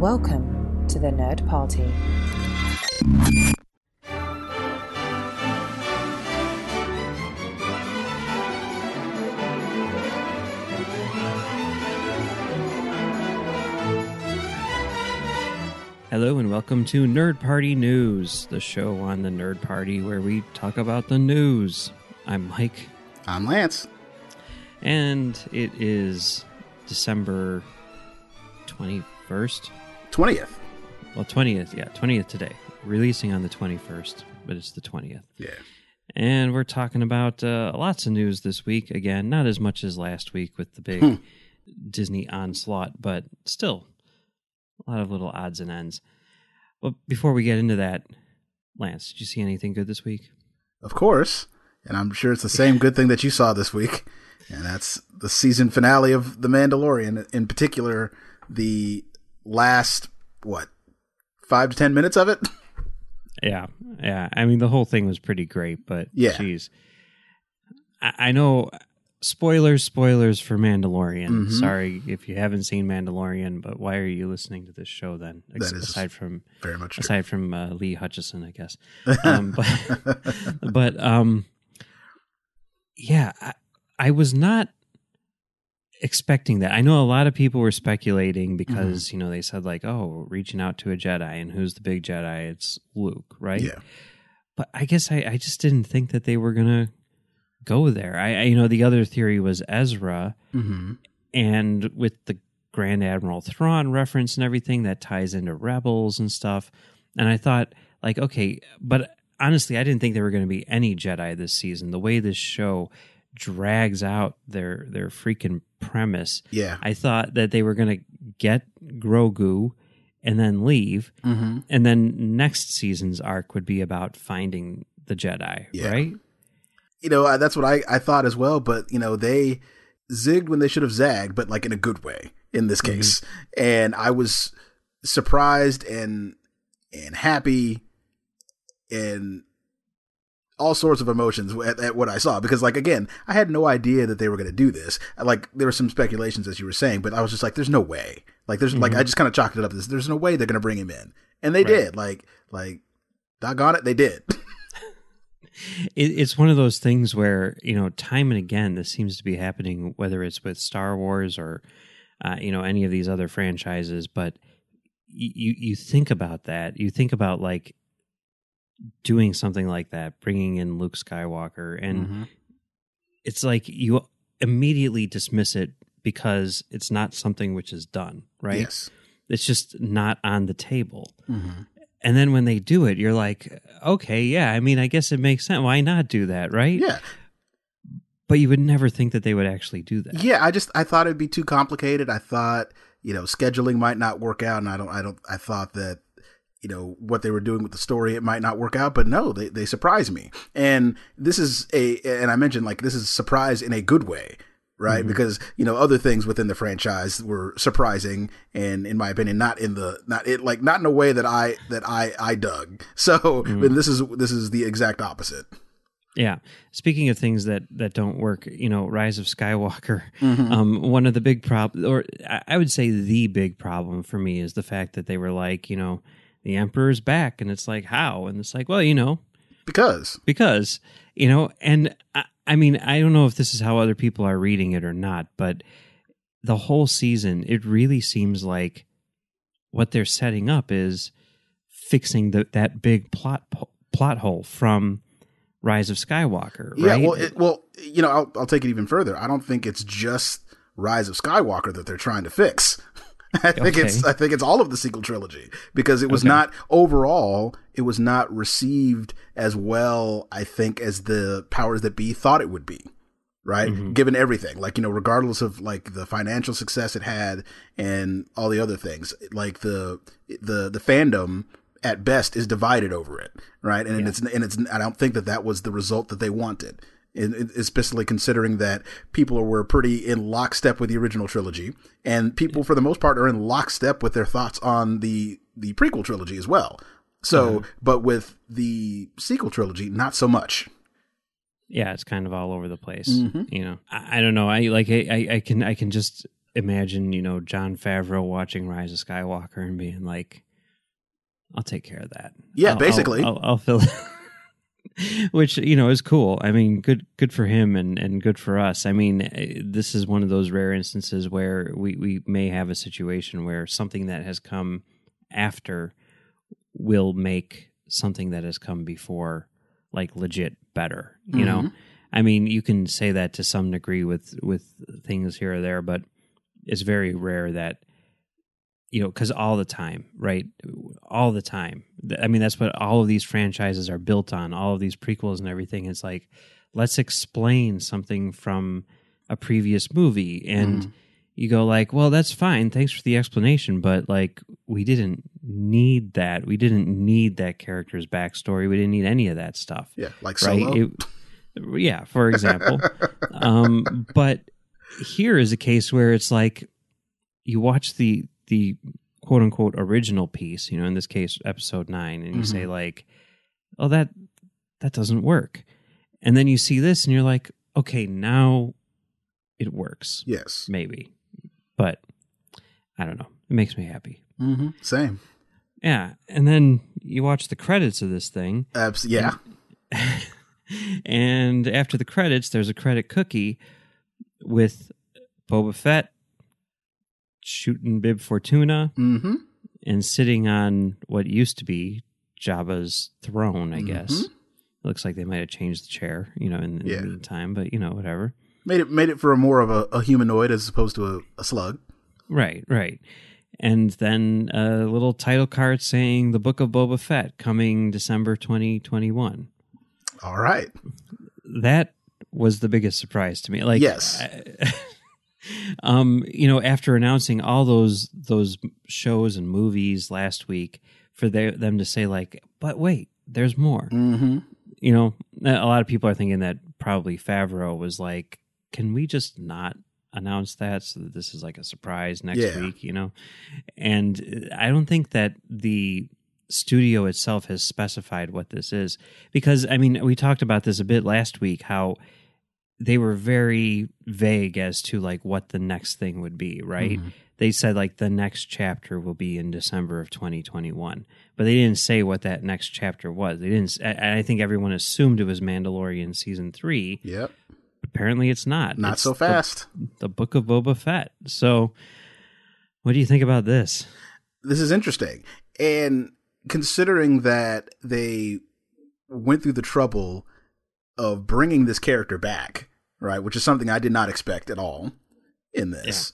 Welcome to the Nerd Party. Hello and welcome to Nerd Party News, the show on the Nerd Party where we talk about the news. I'm Mike. I'm Lance. And it is December 21st? 20th. Well, 20th, yeah, 20th today. Releasing on the 21st, but it's the 20th. Yeah. And we're talking about lots of news this week. Again, not as much as last week with the big Disney onslaught, but still a lot of little odds and ends. Well, before we get into that, Lance, did you see anything good this week? Of course. And I'm sure it's the same good thing that you saw this week. And that's the season finale of The Mandalorian. In particular, the last, 5 to 10 minutes of it? Yeah. I mean, the whole thing was pretty great, but geez. I know, spoilers for Mandalorian. Mm-hmm. Sorry if you haven't seen Mandalorian, but why are you listening to this show then? That is aside from very much true. Aside from Lee Hutchison, I guess. Yeah, I was not expecting that. I know a lot of people were speculating because, they said like, oh, reaching out to a Jedi, and who's the big Jedi? It's Luke, right? Yeah. But I guess I just didn't think that they were going to go there. I the other theory was Ezra, and with the Grand Admiral Thrawn reference and everything, that ties into Rebels and stuff. And I thought, like, okay, but honestly, I didn't think there were going to be any Jedi this season. The way this show drags out their freaking premise. Yeah. I thought that they were going to get Grogu and then leave. And then next season's arc would be about finding the Jedi, right? That's what I thought as well. But, they zigged when they should have zagged, but like in a good way in this case. And I was surprised and happy and all sorts of emotions at what I saw, because like, again, I had no idea that they were going to do this. Like, there were some speculations, as you were saying, but I was just like, there's no way. Like, there's like, I just kind of chalked it up as there's no way they're going to bring him in. And they did. Like doggone it, they did. It's one of those things where, time and again, this seems to be happening, whether it's with Star Wars or, any of these other franchises. But you think about that. You think about like doing something like that, bringing in Luke Skywalker, and it's like you immediately dismiss it because it's not something which is done, right? Yes. It's just not on the table. And then when they do it, you're like, okay, yeah, I mean, I guess it makes sense. Why not do that, right? Yeah. But you would never think that they would actually do that. Yeah, I thought it'd be too complicated. I thought, scheduling might not work out, and I thought that, what they were doing with the story, it might not work out, but no, they surprised me. And this is and I mentioned, like, this is a surprise in a good way, right? Because, other things within the franchise were surprising, and in my opinion, not in a way that I dug. So this is the exact opposite. Yeah. Speaking of things that don't work, Rise of Skywalker, one of the big problems, or I would say the big problem for me, is the fact that they were like, the Emperor's back, and it's like, how? And it's like, well, because, and I mean, I don't know if this is how other people are reading it or not, but the whole season, it really seems like what they're setting up is fixing that big plot hole from Rise of Skywalker, right? Yeah, I'll take it even further. I don't think it's just Rise of Skywalker that they're trying to fix. I think it's all of the sequel trilogy, because it was not overall, it was not received as well, I think, as the powers that be thought it would be, right? Given everything, like, regardless of like the financial success it had and all the other things, like the fandom at best is divided over it, right? And it's I don't think that was the result that they wanted. Especially considering that people were pretty in lockstep with the original trilogy, and people for the most part are in lockstep with their thoughts on the prequel trilogy as well. So, but with the sequel trilogy, not so much. Yeah, it's kind of all over the place. I don't know. I can just imagine, Jon Favreau watching Rise of Skywalker and being like, I'll take care of that. Yeah, basically. I'll fill it. Which, is cool. I mean, good for him and good for us. I mean, this is one of those rare instances where we may have a situation where something that has come after will make something that has come before like legit better, you know? I mean, you can say that to some degree with things here or there, but it's very rare that, because all the time, right? All the time. I mean, that's what all of these franchises are built on, all of these prequels and everything. It's like, let's explain something from a previous movie. And you go like, well, that's fine. Thanks for the explanation. But like, we didn't need that. We didn't need that character's backstory. We didn't need any of that stuff. Yeah, like Solo. Yeah, for example. But here is a case where it's like you watch the quote unquote original piece, in this case, episode 9, and you say like, oh, that doesn't work. And then you see this and you're like, okay, now it works. Yes. Maybe. But I don't know. It makes me happy. Same. Yeah. And then you watch the credits of this thing. Yeah. And after the credits, there's a credit cookie with Boba Fett shooting Bib Fortuna and sitting on what used to be Jabba's throne, I guess. It looks like they might have changed the chair, in the meantime, but whatever. Made it for more of a humanoid as opposed to a slug. Right. And then a little title card saying The Book of Boba Fett coming December 2021. All right. That was the biggest surprise to me. Like, yes. After announcing all those shows and movies last week, for them to say like, but wait, there's more. A lot of people are thinking that probably Favreau was like, can we just not announce that so that this is like a surprise next week, And I don't think that the studio itself has specified what this is, because I mean, we talked about this a bit last week, how they were very vague as to like what the next thing would be, right? They said like the next chapter will be in December of 2021, but they didn't say what that next chapter was. They didn't. I think everyone assumed it was Mandalorian season 3. Yep. Apparently it's not. It's so fast. The Book of Boba Fett. So what do you think about this? This is interesting. And considering that they went through the trouble of bringing this character back, right, which is something I did not expect at all in this.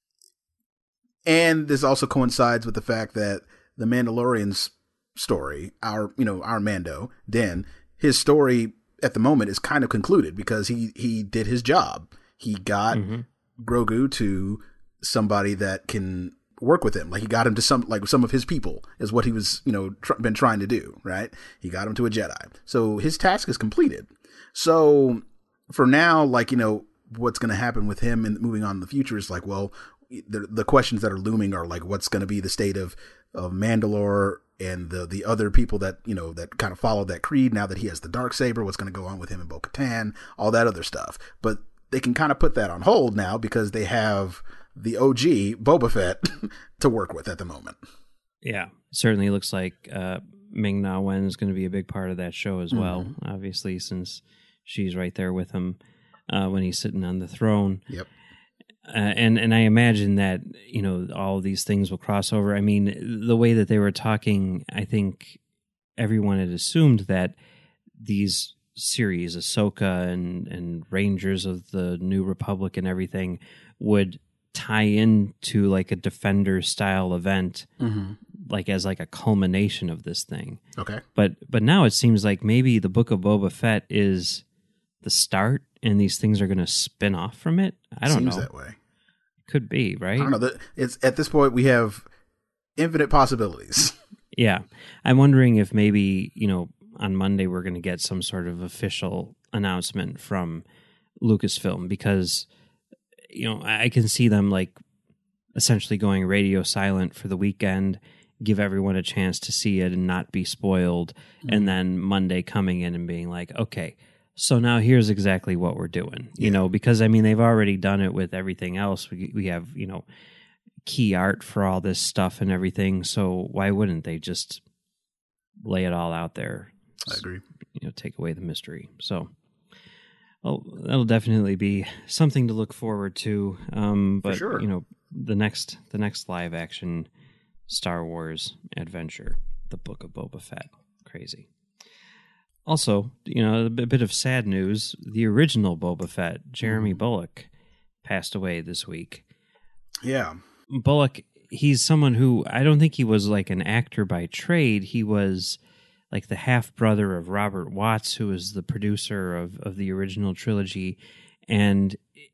Yeah. And this also coincides with the fact that the Mandalorian's story, our Mando, Din, his story at the moment is kind of concluded because he did his job. He got Grogu to somebody that can work with him. Like he got him to some of his people is what he was, been trying to do, right? He got him to a Jedi. So his task is completed. So for now, what's going to happen with him and moving on in the future is like, well, the questions that are looming are like, what's going to be the state of Mandalore and the other people that, that kind of followed that creed now that he has the Darksaber, what's going to go on with him and Bo-Katan, all that other stuff. But they can kind of put that on hold now because they have the OG Boba Fett to work with at the moment. Yeah, certainly looks like Ming-Na Wen is going to be a big part of that show as well, obviously, since she's right there with him when he's sitting on the throne. Yep. And I imagine that, all of these things will cross over. I mean, the way that they were talking, I think everyone had assumed that these series, Ahsoka and Rangers of the New Republic and everything, would tie into like a Defender style event, like as like a culmination of this thing. Okay. But now it seems like maybe the Book of Boba Fett is the start and these things are going to spin off from it. I don't know. Seems that way. Could be, right? I don't know. It's at this point we have infinite possibilities. Yeah. I'm wondering if maybe, on Monday we're going to get some sort of official announcement from Lucasfilm because, I can see them like essentially going radio silent for the weekend, give everyone a chance to see it and not be spoiled. And then Monday coming in and being like, okay, So now here's exactly what we're doing, you know, because I mean, they've already done it with everything else. We have, you know, key art for all this stuff and everything. So why wouldn't they just lay it all out there? I agree. You know, take away the mystery. So that'll definitely be something to look forward to. But, for sure. You know, the next live action Star Wars adventure, The Book of Boba Fett. Crazy. Also, you know, a bit of sad news. The original Boba Fett, Jeremy Bulloch, passed away this week. Yeah. Bulloch, he's someone who, I don't think he was like an actor by trade. He was like the half-brother of Robert Watts, who was the producer of the original trilogy. And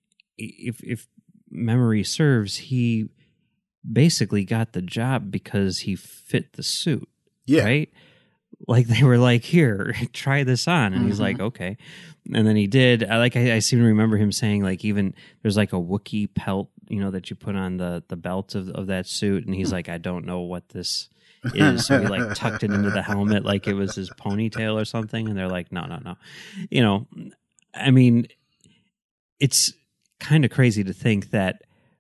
if memory serves, he basically got the job because he fit the suit. Yeah. Right? Like they were like, here, try this on. And he's like, okay. And then he did. I seem to remember him saying, like, even there's like a Wookiee pelt, you know, that you put on the belt of that suit. And he's like, I don't know what this is. So he like tucked it into the helmet like it was his ponytail or something. And they're like, no. You know, I mean, it's kind of crazy to think that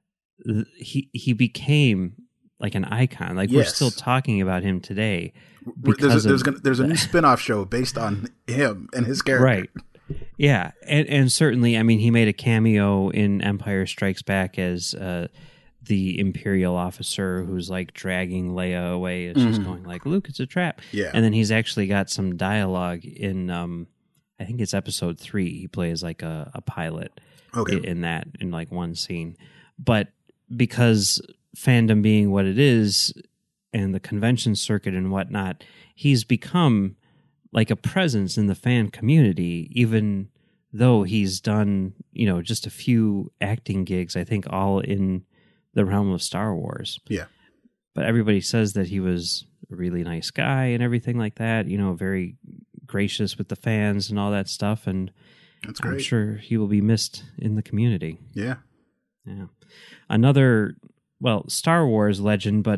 he became like an icon. Like we're still talking about him today. There's a new spin-off show based on him and his character. Right. Yeah. And certainly, I mean, he made a cameo in Empire Strikes Back as the Imperial officer who's like dragging Leia away. It's just going like, Luke, it's a trap. Yeah. And then he's actually got some dialogue in, I think it's episode 3. He plays like a pilot in like one scene. But because fandom being what it is, and the convention circuit and whatnot, he's become like a presence in the fan community, even though he's done, you know, just a few acting gigs, I think all in the realm of Star Wars. Yeah. But everybody says that he was a really nice guy and everything like that, you know, very gracious with the fans and all that stuff. And that's great. I'm sure he will be missed in the community. Yeah. Yeah. Another, well, Star Wars legend, but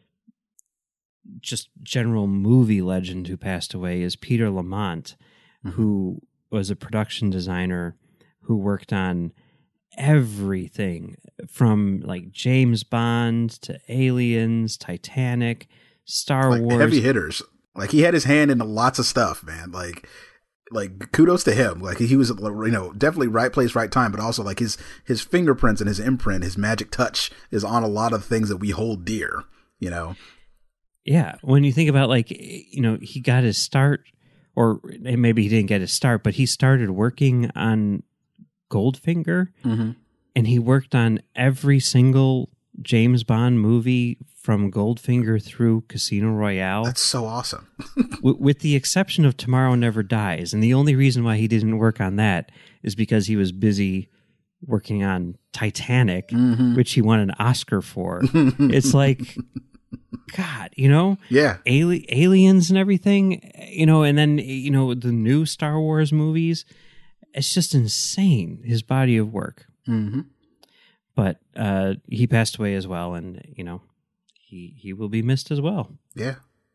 just general movie legend who passed away is Peter Lamont, who was a production designer who worked on everything from like James Bond to Aliens, Titanic, Star Wars. Heavy hitters. Like he had his hand in lots of stuff, man. Like kudos to him. Like he was, you know, definitely right place, right time, but also like his fingerprints and his imprint, his magic touch is on a lot of things that we hold dear, you know? Yeah, when you think about, like, you know, he got his start, or maybe he didn't get his start, but he started working on Goldfinger, and he worked on every single James Bond movie from Goldfinger through Casino Royale. That's so awesome. With the exception of Tomorrow Never Dies, and the only reason why he didn't work on that is because he was busy working on Titanic, which he won an Oscar for. It's like... God, you know? Yeah. Aliens and everything, you know, and then, you know, the new Star Wars movies. It's just insane, his body of work. But he passed away as well, and, you know, he will be missed as well. Yeah.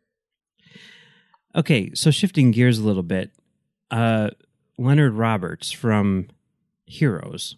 Okay, so shifting gears a little bit, Leonard Roberts from Heroes,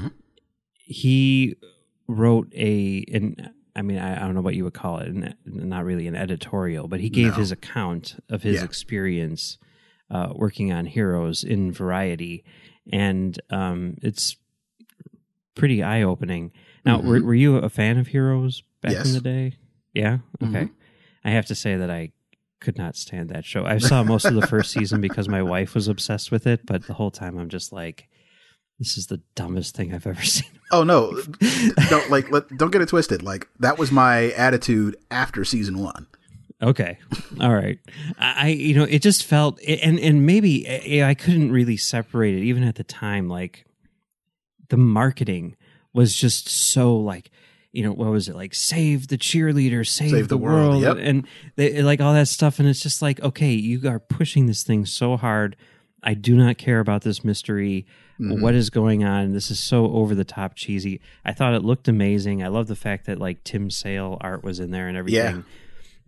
he wrote I mean, I don't know what you would call it, not really an editorial, but he gave his account of his experience working on Heroes in Variety, and it's pretty eye-opening. Now, were you a fan of Heroes back in the day? Yeah? Okay. I have to say that I could not stand that show. I saw most of the first season because my wife was obsessed with it, but the whole time I'm just like, this is the dumbest thing I've ever seen. Oh no! Don't get it twisted. Like that was my attitude after season 1. Okay, all right. You know, it just felt, and maybe I couldn't really separate it even at the time. Like the marketing was just so like, you know, what was it like? Save the cheerleader, save the world, and they, like all that stuff. And it's just like, okay, you are pushing this thing so hard. I do not care about this mystery. What is going on? This is so over the top cheesy. I thought it looked amazing. I love the fact that like Tim Sale art was in there and everything.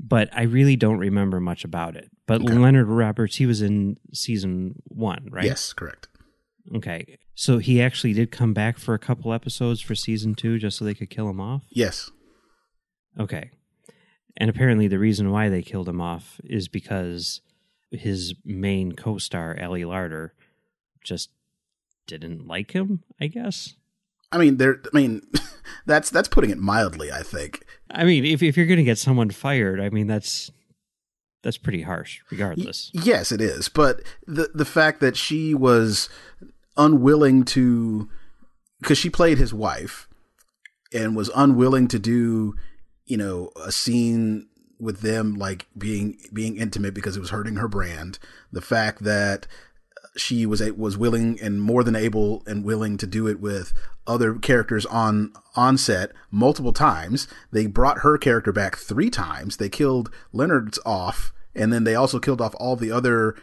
but I really don't remember much about it. But Okay. Leonard Roberts, he was in season 1, right? Yes, correct. Okay. So he actually did come back for a couple episodes for season 2 just so they could kill him off? Yes. Okay. And apparently the reason why they killed him off is because his main co-star, Ali Larter, just didn't like him, I guess. I mean, that's putting it mildly, I think. I mean, if you're going to get someone fired, I mean, that's pretty harsh, regardless. Yes, it is. But the fact that she was unwilling to, because she played his wife, and was unwilling to do, a scene with them, like being intimate because it was hurting her brand. The fact that she was willing and more than able and willing to do it with other characters on set multiple times. They brought her character back 3 times. They killed Leonard's off, and then they also killed off all the other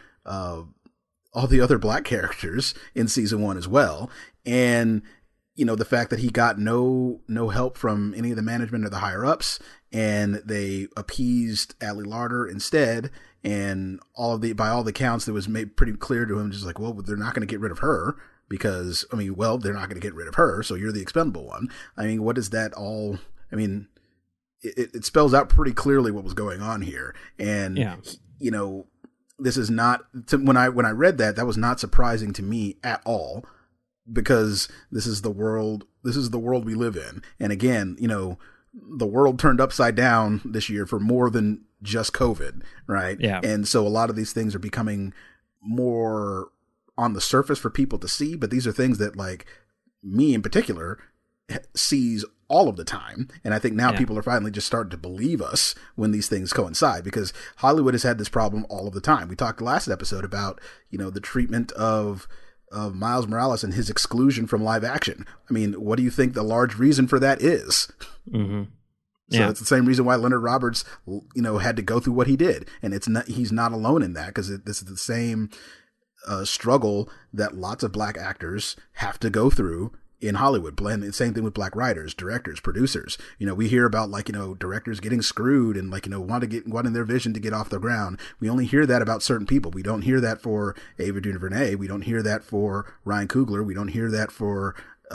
black characters in season 1 as well. And the fact that he got no help from any of the management or the higher ups, and they appeased Ali Larter instead. And by all the counts, it was made pretty clear to him, just like, well, they're not going to get rid of her because, they're not going to get rid of her. So you're the expendable one. I mean, what is that all? I mean, it spells out pretty clearly what was going on here. And, yeah. This is not, when I read that was not surprising to me at all, because this is the world we live in. And again, the world turned upside down this year for more than just COVID, right? Yeah. And so a lot of these things are becoming more on the surface for people to see, but these are things that, like, me in particular sees all of the time. And I think now people are finally just starting to believe us when these things coincide, because Hollywood has had this problem all of the time. We talked last episode about, the treatment of Miles Morales and his exclusion from live action. I mean, what do you think the large reason for that is? Mm-hmm. So it's the same reason why Leonard Roberts, had to go through what he did. And he's not alone in that, because this is the same struggle that lots of black actors have to go through in Hollywood. And same thing with black writers, directors, producers. We hear about, directors getting screwed and, wanting their vision to get off the ground. We only hear that about certain people. We don't hear that for Ava DuVernay. We don't hear that for Ryan Coogler. We don't hear that for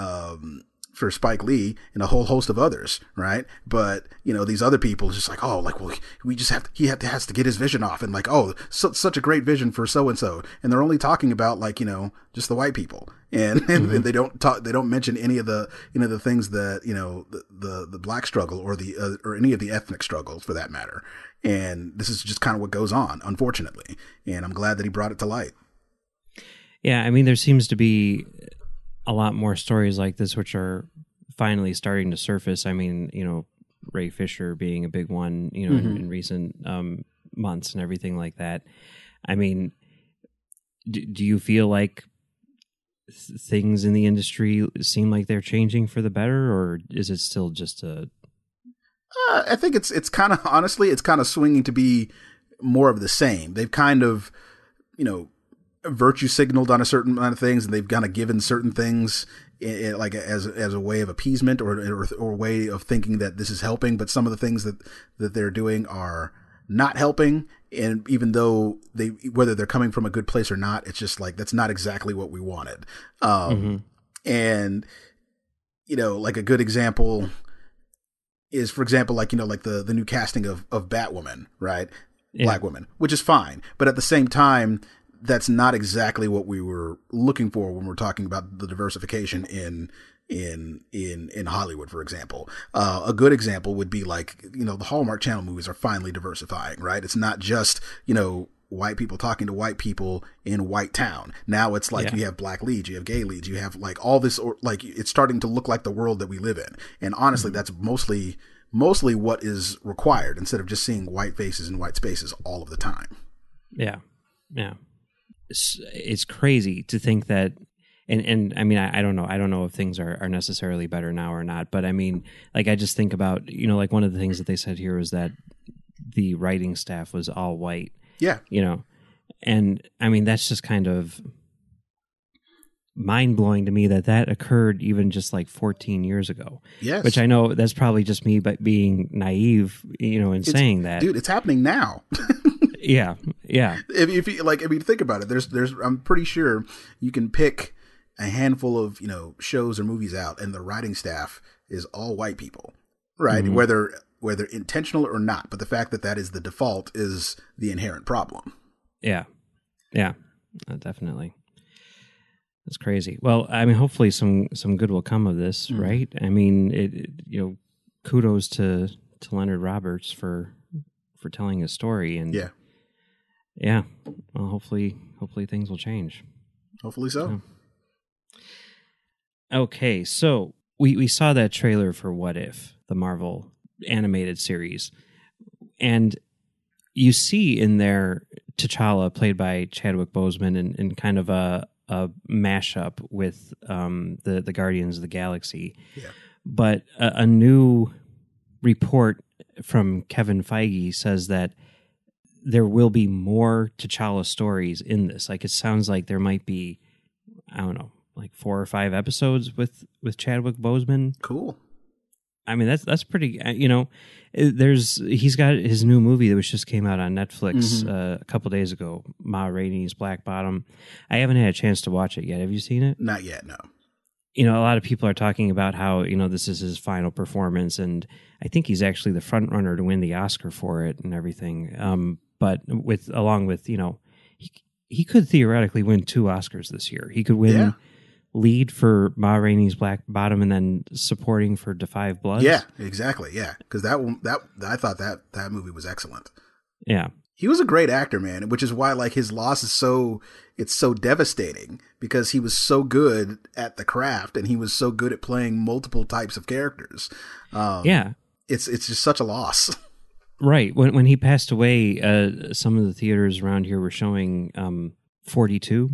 Spike Lee and a whole host of others, right? But these other people just like, we just has to get his vision off, and such a great vision for so and so, and they're only talking about just the white people, and Mm-hmm. they don't mention any of the the things that the black struggle or any of the ethnic struggles for that matter. And this is just kind of what goes on, unfortunately. And I'm glad that he brought it to light. Yeah, I mean, there seems to be a lot more stories like this, which are finally starting to surface. I mean, Ray Fisher being a big one, Mm-hmm. in recent months and everything like that. I mean, do you feel like things in the industry seem like they're changing for the better, or is it still just a... I think it's kind of, honestly, it's kind of swinging to be more of the same. They've kind of, virtue signaled on a certain amount of things, and they've kind of given certain things like as a way of appeasement or way of thinking that this is helping. But some of the things that they're doing are not helping. And even though whether they're coming from a good place or not, it's just like, that's not exactly what we wanted. And, like a good example is, for example, the new casting of Batwoman, right? Yeah. Black woman, which is fine. But at the same time, that's not exactly what we were looking for when we're talking about the diversification in Hollywood, for example. A good example would be the Hallmark Channel movies are finally diversifying, right? It's not just, white people talking to white people in white town. Now it's you have black leads, you have gay leads, you have all this, it's starting to look like the world that we live in. And honestly, that's mostly what is required, instead of just seeing white faces and white spaces all of the time. Yeah. Yeah. It's crazy to think that, and I mean, I don't know if things are necessarily better now or not, but I mean, I just think about, one of the things that they said here was that the writing staff was all white. Yeah. And I mean, that's just kind of, mind-blowing to me that occurred even just like 14 years ago. Yes. Which I know that's probably just me but being naive, in saying that. Dude, it's happening now. Yeah. If you think about it, there's I'm pretty sure you can pick a handful of, shows or movies out and the writing staff is all white people, right? Mm-hmm. Whether intentional or not, but the fact that is the default is the inherent problem. Yeah. Definitely. That's crazy. Well, I mean, hopefully some good will come of this, right? I mean, kudos to Leonard Roberts for telling his story, and yeah. Well, hopefully things will change. Hopefully so. Yeah. Okay, so we saw that trailer for What If, the Marvel animated series, and you see in there T'Challa played by Chadwick Boseman in kind of a mashup with the Guardians of the Galaxy. Yeah. But a new report from Kevin Feige says that there will be more T'Challa stories in this. Like, it sounds like there might be, I don't know, like 4 or 5 episodes with Chadwick Boseman. Cool. I mean, that's pretty, he's got his new movie that just came out on Netflix a couple days ago, Ma Rainey's Black Bottom. I haven't had a chance to watch it yet. Have you seen it? Not yet, no. A lot of people are talking about how, this is his final performance, and I think he's actually the front runner to win the Oscar for it and everything. But along with, he could theoretically win 2 Oscars this year. He could win lead for Ma Rainey's Black Bottom and then supporting for Da 5 Bloods. Yeah, exactly. Yeah, because I thought that movie was excellent. Yeah, he was a great actor, man. Which is why his loss is so devastating, because he was so good at the craft and he was so good at playing multiple types of characters. It's just such a loss. Right. When he passed away, some of the theaters around here were showing 42,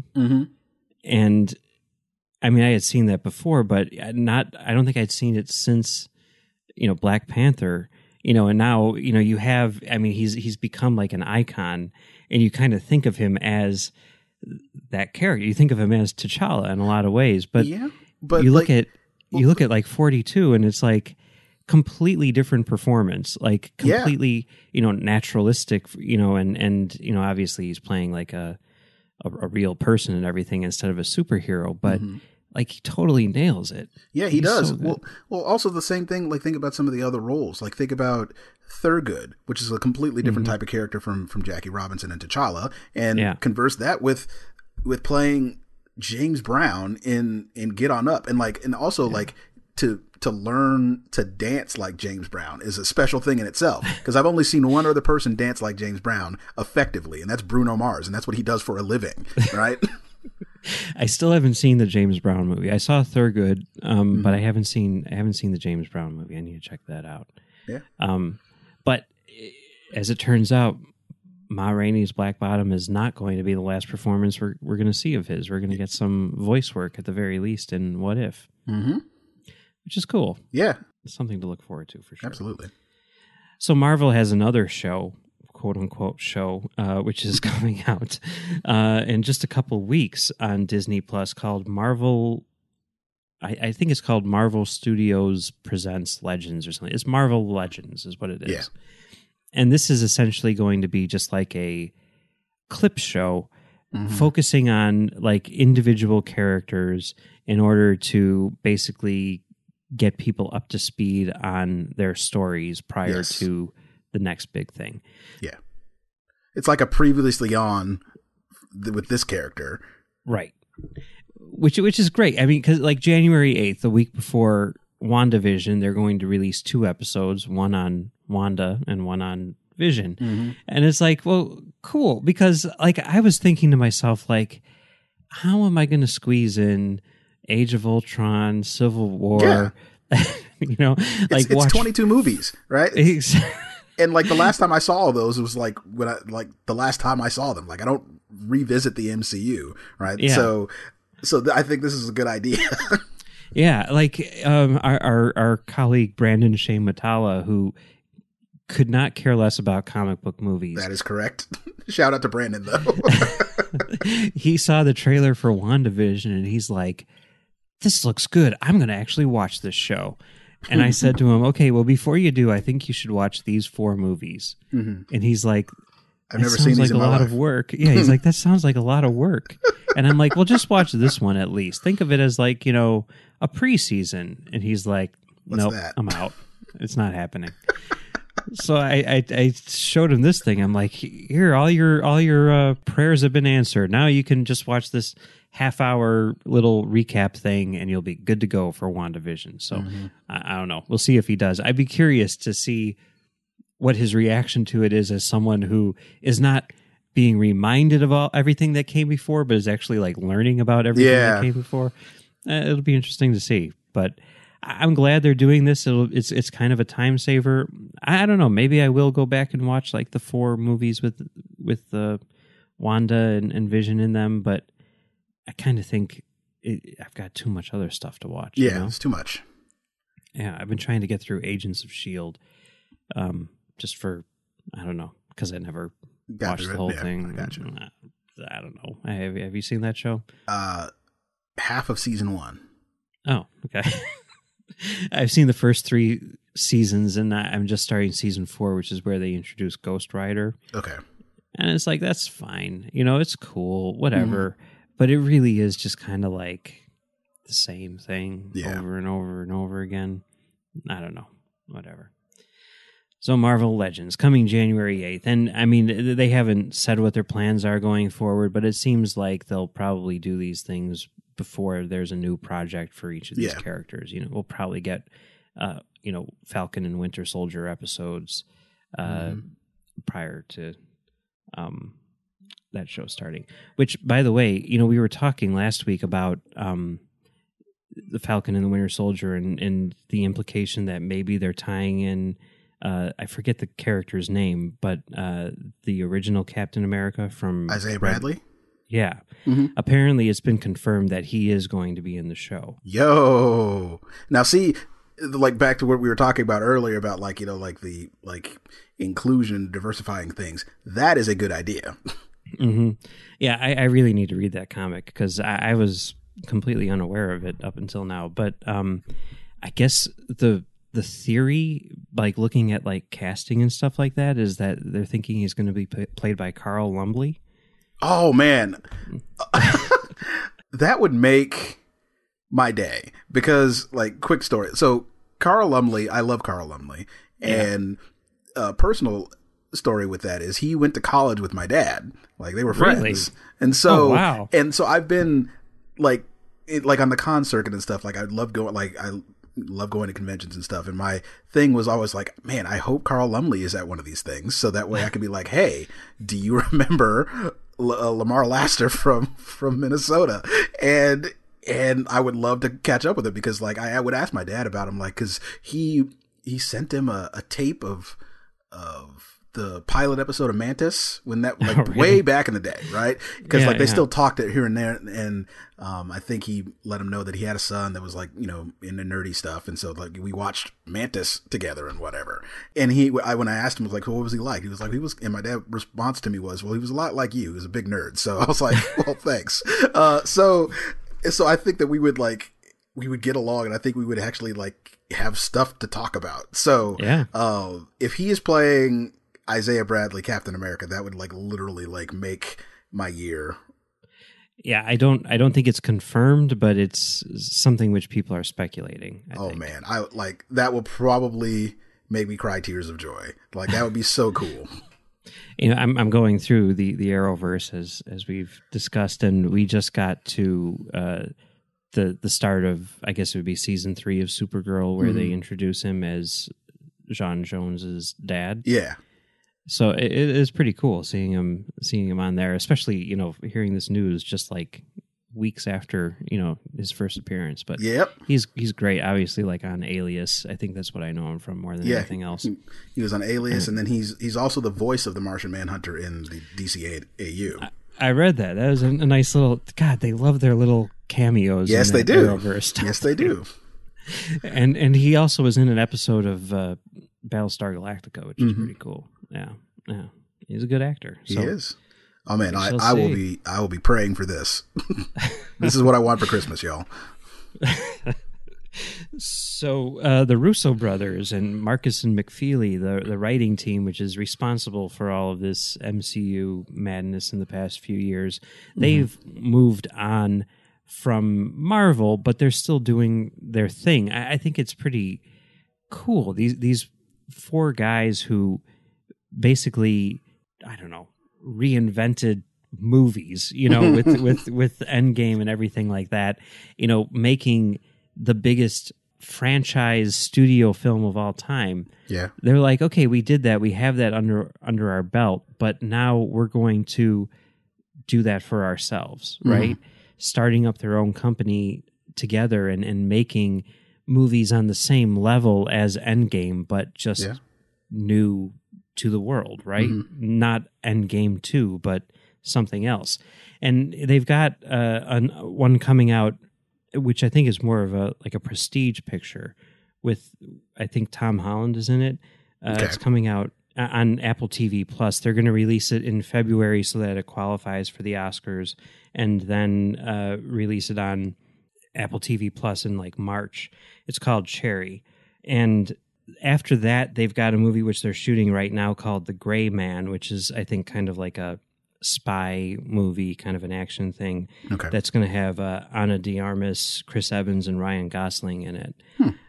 and I mean, I had seen that before, but I don't think I'd seen it since, Black Panther, and now, you have, I mean, he's become like an icon, and you kind of think of him as that character. You think of him as T'Challa in a lot of ways, but you look at like 42 and it's like completely different performance, like completely, naturalistic, and obviously he's playing like a real person and everything instead of a superhero, but like he totally nails it. Yeah, he does. So well, also the same thing. Like, think about some of the other roles. Like, think about Thurgood, which is a completely different type of character from Jackie Robinson and T'Challa, and converse that with playing James Brown in Get On Up, and also to learn to dance like James Brown is a special thing in itself, because I've only seen one other person dance like James Brown effectively, and that's Bruno Mars, and that's what he does for a living, right? I still haven't seen the James Brown movie. I saw Thurgood, but I haven't seen the James Brown movie. I need to check that out. Yeah. But as it turns out, Ma Rainey's Black Bottom is not going to be the last performance we're going to see of his. We're going to get some voice work at the very least in What If. Which is cool. Yeah. It's something to look forward to for sure. Absolutely. So Marvel has another show, quote unquote show, which is coming out in just a couple weeks on Disney Plus, called Marvel. I think it's called Marvel Studios Presents Legends or something. It's Marvel Legends is what it is. Yeah. And this is essentially going to be just like a clip show focusing on like individual characters in order to basically get people up to speed on their stories prior to the next big thing. Yeah. It's like a previously on with this character. Right. Which is great. I mean, because like January 8th, the week before WandaVision, they're going to release 2 episodes, one on Wanda and one on Vision. And it's like, well, cool. Because like I was thinking to myself, like, how am I going to squeeze in Age of Ultron, Civil War? Yeah. Like it's 22 movies, right? And like the last time I saw all those, it was like the last time I saw them. Like, I don't revisit the MCU, right? Yeah. So I think this is a good idea. Yeah, like our colleague Brandon Shea Matala, who could not care less about comic book movies. That is correct. Shout out to Brandon, though. He saw the trailer for WandaVision, and he's like, this looks good. I'm going to actually watch this show. And I said to him, okay, well, before you do, I think you should watch these 4 movies. And he's like, I've never seen these in my life. Sounds like a lot of work. Yeah, he's like, that sounds like a lot of work. And I'm like, well, just watch this one at least. Think of it as like, you know, a preseason. And he's like, nope, I'm out. It's not happening. So I showed him this thing. I'm like, here, all your prayers have been answered. Now you can just watch this half-hour little recap thing, and you'll be good to go for WandaVision. So I don't know. We'll see if he does. I'd be curious to see what his reaction to it is as someone who is not being reminded of everything that came before, but is actually like learning about everything that came before. It'll be interesting to see. But I'm glad they're doing this. It's kind of a time saver. I don't know. Maybe I will go back and watch like the 4 movies with Wanda and Vision in them, but I kind of think I've got too much other stuff to watch. Yeah, you know? It's too much. Yeah, I've been trying to get through Agents of S.H.I.E.L.D. Just for, I don't know, because I never watched the whole thing. I got you. I don't know. Have you seen that show? Half of season 1. Oh, okay. I've seen the first 3 seasons, and I'm just starting season 4, which is where they introduce Ghost Rider. Okay. And it's like, that's fine. You know, it's cool, whatever. But it really is just kind of like the same thing over and over and over again. I don't know. Whatever. So Marvel Legends coming January 8th. And I mean, they haven't said what their plans are going forward, but it seems like they'll probably do these things before there's a new project for each of these characters. You know, we'll probably get, Falcon and Winter Soldier episodes prior to that show starting. Which, by the way, you know, we were talking last week about the Falcon and the Winter Soldier and the implication that maybe they're tying in, I forget the character's name, but the original Captain America from Isaiah Bradley? Yeah. Apparently it's been confirmed that he is going to be in the show. Yo. Now see, like back to what we were talking about earlier about like, you know, like the inclusion, diversifying things. That is a good idea. Yeah, I really need to read that comic because I was completely unaware of it up until now. But I guess the theory, like looking at like casting and stuff like that, is that they're thinking he's going to be played by Carl Lumbly. Oh man, that would make my day because, like, quick story. So Carl Lumbly, I love Carl Lumbly, and personal story with that is he went to college with my dad. Like they were friends, really? And so wow. And so I've been like on the con circuit and stuff. Like I love going to conventions and stuff. And my thing was always like, man, I hope Carl Lumbly is at one of these things. So that way I could be like, hey, do you remember Lamar Laster from Minnesota? And I would love to catch up with him because like I would ask my dad about him, like, cause he sent him a tape of the pilot episode of Mantis when that like really? Way back in the day, right? Because they still talked it here and there, and I think he let him know that he had a son that was like, you know, into nerdy stuff, and so like we watched Mantis together and whatever. And when I asked him, I was like, well, what was he like? He was like, and my dad's response to me was, well, he was a lot like you. He was a big nerd. So I was like, well, thanks. So I think that we would get along, and I think we would actually like have stuff to talk about. So if he is playing Isaiah Bradley, Captain America, that would like literally like make my year. Yeah, I don't think it's confirmed, but it's something which people are speculating. I think. Man, I like that will probably make me cry tears of joy. Like that would be so cool. You know, I'm going through the Arrowverse as we've discussed, and we just got to the start of, I guess it would be season 3 of Supergirl, where they introduce him as J'onn J'onz's dad. Yeah. So it is pretty cool seeing him on there, especially, you know, hearing this news just like weeks after, you know, his first appearance. But he's great, obviously, like on Alias. I think that's what I know him from more than anything else. He was on Alias, and then he's also the voice of the Martian Manhunter in the DC AU. I read that. That was a nice little. God, they love their little cameos. Yes, they do. Arrowverse. Yes, they do. And he also was in an episode of Battlestar Galactica, which is pretty cool. Yeah. He's a good actor. So he is. Oh man, I will be praying for this. This is what I want for Christmas, y'all. So the Russo brothers and Marcus and McFeely, the writing team, which is responsible for all of this MCU madness in the past few years, they've moved on from Marvel, but they're still doing their thing. I think it's pretty cool. These four guys who basically, I don't know, reinvented movies, with Endgame and everything like that, making the biggest franchise studio film of all time. Yeah. They're like, okay, we did that. We have that under our belt, but now we're going to do that for ourselves, right? Starting up their own company together and making movies on the same level as Endgame, but just new to the world, right? Not Endgame 2, but something else. And they've got one coming out, which I think is more of a prestige picture with, I think Tom Holland is in it. It's coming out on Apple TV Plus. They're going to release it in February so that it qualifies for the Oscars, and then release it on Apple TV Plus in March. It's called Cherry. And after that, they've got a movie which they're shooting right now called The Gray Man, which is, I think, kind of like a spy movie, kind of an action thing. That's going to have Ana de Armas, Chris Evans, and Ryan Gosling in it.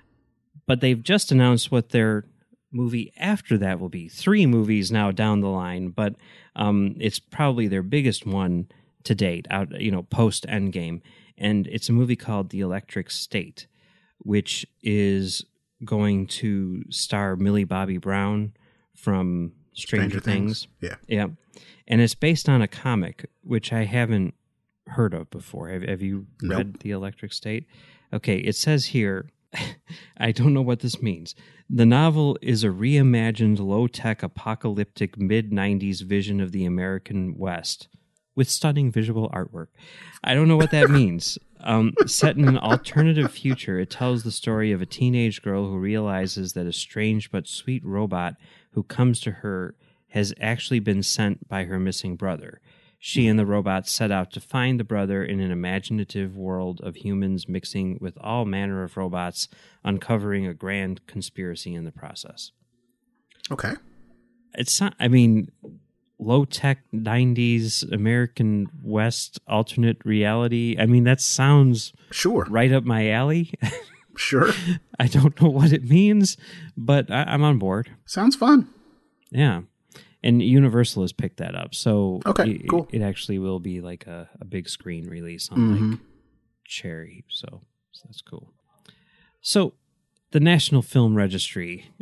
But they've just announced what their movie after that will be. 3 movies now down the line, but it's probably their biggest one to date, out post Endgame. And it's a movie called The Electric State, which is going to star Millie Bobby Brown from Stranger Things. Yeah. And it's based on a comic, which I haven't heard of before. Have you read The Electric State? Okay, it says here, I don't know what this means. The novel is a reimagined low-tech apocalyptic mid-90s vision of the American West with stunning visual artwork. I don't know what that means. Set in an alternative future, it tells the story of a teenage girl who realizes that a strange but sweet robot who comes to her has actually been sent by her missing brother. She and the robot set out to find the brother in an imaginative world of humans mixing with all manner of robots, uncovering a grand conspiracy in the process. Okay. It's not, low-tech 90s American West alternate reality. That sounds right up my alley. Sure. I don't know what it means, but I'm on board. Sounds fun. Yeah. And Universal has picked that up. So cool. It actually will be like a big screen release on Cherry. So that's cool. So the National Film Registry,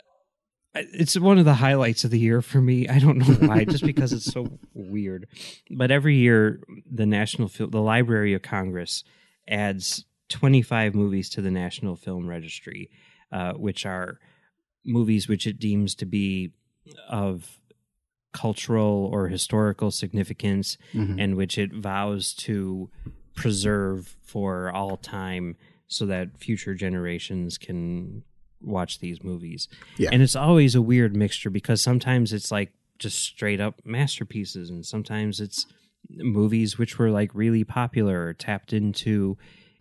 it's one of the highlights of the year for me. I don't know why, just because it's so weird. But every year, the Library of Congress adds 25 movies to the National Film Registry, which are movies which it deems to be of cultural or historical significance, and which it vows to preserve for all time so that future generations can watch these movies. Yeah. And it's always a weird mixture because sometimes it's just straight up masterpieces, and sometimes it's movies which were really popular or tapped into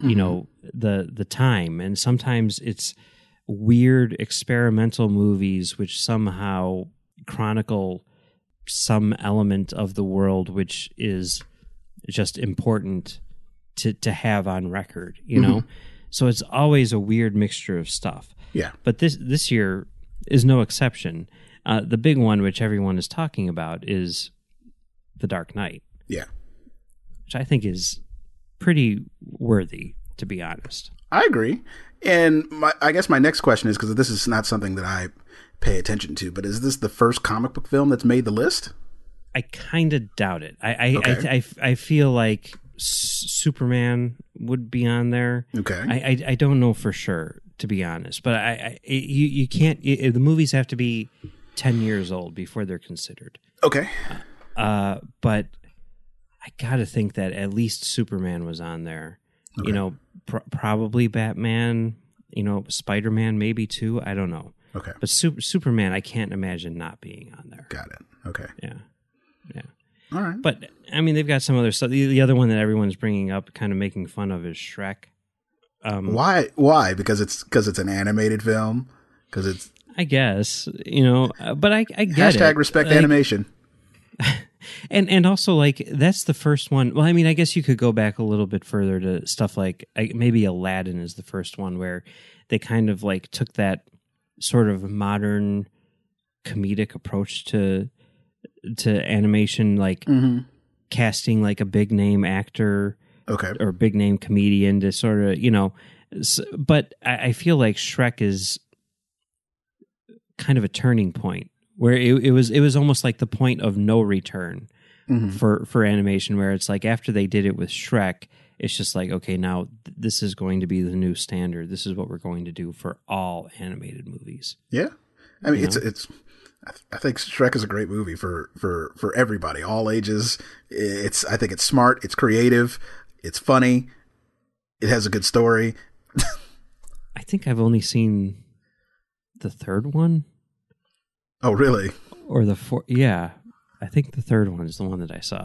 the time, and sometimes it's weird experimental movies which somehow chronicle some element of the world which is just important to have on record, know? So it's always a weird mixture of stuff. Yeah. But this year is no exception. The big one, which everyone is talking about, is The Dark Knight. Yeah. Which I think is pretty worthy, to be honest. I agree. And I guess my next question is, because this is not something that I pay attention to, but is this the first comic book film that's made the list? I kind of doubt it. I feel like Superman would be on there. Okay. I don't know for sure, to be honest, but you can't. The movies have to be 10 years old before they're considered. Okay. But I got to think that at least Superman was on there. Okay. Probably Batman. Spider-Man maybe too. I don't know. Okay. But Superman, I can't imagine not being on there. Got it. Okay. Yeah. All right. But I mean, they've got some other stuff. The other one that everyone's bringing up, kind of making fun of, is Shrek. Why? Why? Because it's an animated film. Because it's. I guess, but I get hashtag respect animation. And also, like, that's the first one. Well, I mean, I guess you could go back a little bit further to stuff like maybe Aladdin is the first one where they kind of like took that sort of modern comedic approach to animation, like casting like a big name actor, or big name comedian to sort of, but I feel like Shrek is kind of a turning point where it was almost like the point of no return for animation, where it's like after they did it with Shrek, it's just like, okay, now this is going to be the new standard. This is what we're going to do for all animated movies. Yeah. I mean, I think Shrek is a great movie for everybody, all ages. I think it's smart, it's creative, it's funny, it has a good story. I think I've only seen the third one. Oh, really? Or the fourth? Yeah, I think the third one is the one that I saw.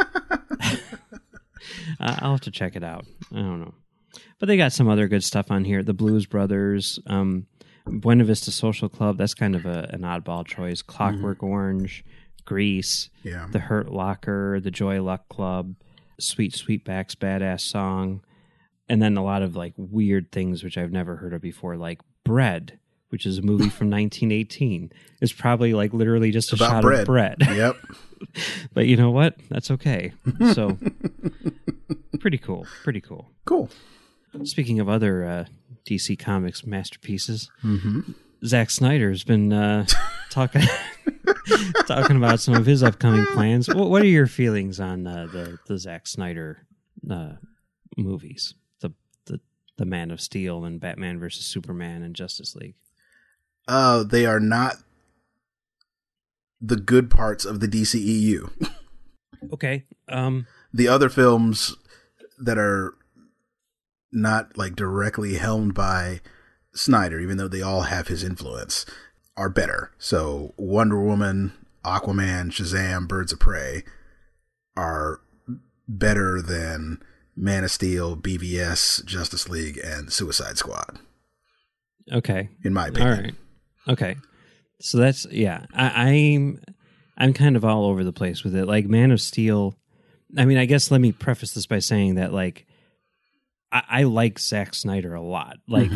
I'll have to check it out. I don't know, but they got some other good stuff on here. The Blues Brothers, Buena Vista Social Club. That's kind of an oddball choice. Clockwork Orange, Grease, The Hurt Locker, The Joy Luck Club, Sweet Sweetback's Badass Song, and then a lot of like weird things which I've never heard of before, like Bread, which is a movie from 1918. It's probably like literally just a shot of bread. Yep. But you know what? That's okay. So pretty cool. Cool. Speaking of other DC Comics masterpieces, Zack Snyder's been talking about some of his upcoming plans. What are your feelings on the Zack Snyder movies? The Man of Steel and Batman versus Superman and Justice League. They are not the good parts of the DCEU. Okay. The other films that are not like directly helmed by Snyder, even though they all have his influence, are better. So Wonder Woman, Aquaman, Shazam, Birds of Prey are better than Man of Steel, BVS, Justice League, and Suicide Squad. Okay. In my opinion. All right. Okay. So that's, yeah. I'm kind of all over the place with it. Like Man of Steel, I mean, I guess let me preface this by saying that, like, I like Zack Snyder a lot. Like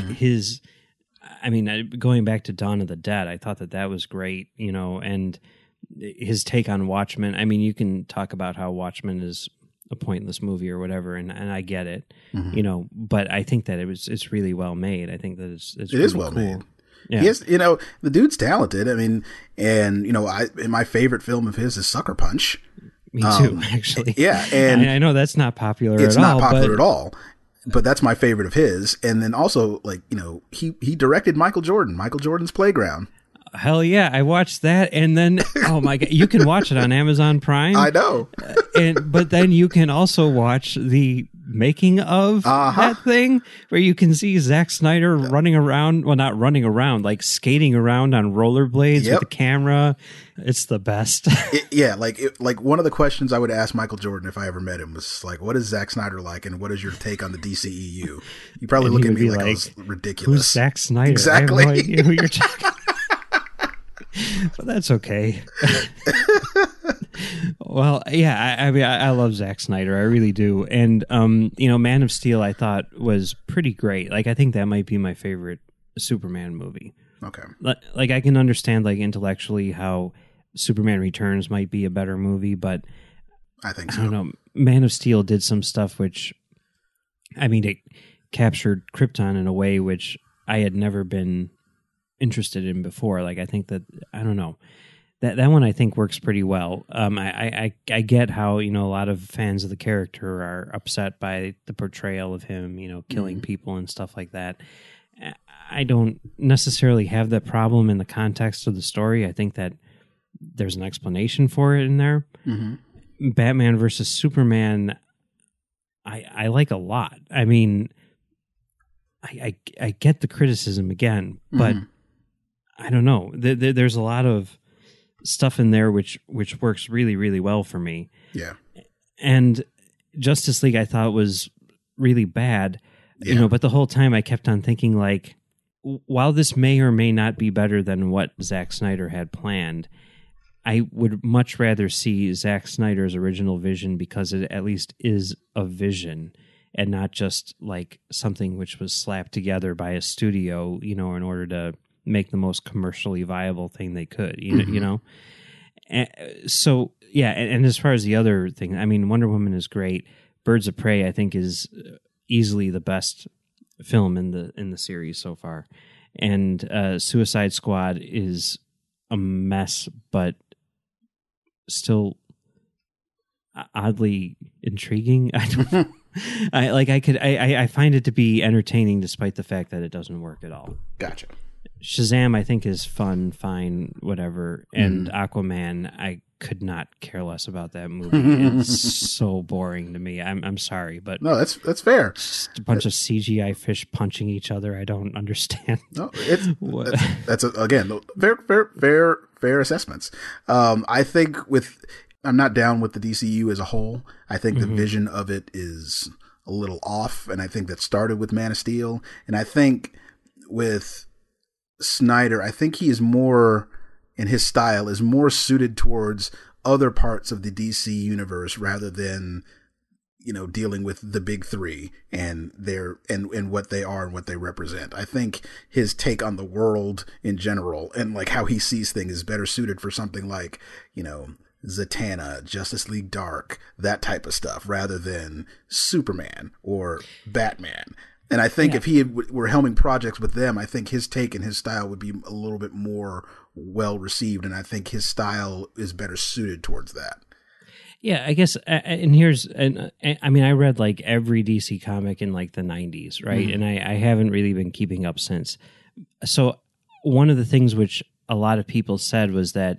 going back to Dawn of the Dead, I thought that was great, and his take on Watchmen. I mean, you can talk about how Watchmen is a pointless movie or whatever, and I get it, but I think that it's really well made. I think that it is well cool. made. Yeah. He is, the dude's talented. I mean, and my favorite film of his is Sucker Punch. Me too, actually. Yeah, and I know that's not popular. It's not popular at all. But that's my favorite of his. And then also, like, he directed Michael Jordan's Playground. Hell yeah, I watched that, and then oh my god, you can watch it on Amazon Prime. I know, but then you can also watch the making of that thing, where you can see Zack Snyder running around. Well, not running around, like skating around on rollerblades with the camera. It's the best. Like one of the questions I would ask Michael Jordan if I ever met him was like, "What is Zack Snyder like, and what is your take on the DCEU?" You probably look at me like I was ridiculous. Who's Zack Snyder? Exactly. I have no idea who you're talking. But that's okay. Well, yeah, I mean, I love Zack Snyder. I really do. And, Man of Steel, I thought was pretty great. Like, I think that might be my favorite Superman movie. Okay. Like, I can understand, like, intellectually how Superman Returns might be a better movie, but I think so. I don't know. Man of Steel did some stuff which, I mean, it captured Krypton in a way which I had never been interested in before. Like, I think that, I don't know, that one I think works pretty well. I get how, a lot of fans of the character are upset by the portrayal of him, killing people and stuff like that. I don't necessarily have that problem in the context of the story. I think that there's an explanation for it in there. Batman versus Superman, I like a lot. I mean, I get the criticism again, but I don't know. There's a lot of stuff in there which works really, really well for me. Yeah. And Justice League I thought was really bad, but the whole time I kept on thinking, like, while this may or may not be better than what Zack Snyder had planned, I would much rather see Zack Snyder's original vision, because it at least is a vision and not just like something which was slapped together by a studio, in order to make the most commercially viable thing they could, you know? And so, yeah. And as far as the other thing, I mean, Wonder Woman is great. Birds of Prey, I think, is easily the best film in the series so far. And Suicide Squad is a mess, but still oddly intriguing. I don't I find it to be entertaining despite the fact that it doesn't work at all. Gotcha. Shazam, I think, is fine, whatever. And Aquaman, I could not care less about that movie. It's so boring to me. I'm sorry, but no, that's fair. Just a bunch of CGI fish punching each other. I don't understand. No, that's again fair assessments. I think I'm not down with the DCU as a whole. I think the vision of it is a little off, and I think that started with Man of Steel, and I think with Snyder, I think he is more, in his style, is more suited towards other parts of the DC universe rather than, dealing with the big three and and what they are and what they represent. I think his take on the world in general and like how he sees things is better suited for something like, Zatanna, Justice League Dark, that type of stuff, rather than Superman or Batman. And I think if he were helming projects with them, I think his take and his style would be a little bit more well received. And I think his style is better suited towards that. Yeah, I guess. I mean, I read like every DC comic in like the 90s, right? And I haven't really been keeping up since. So one of the things which a lot of people said was that,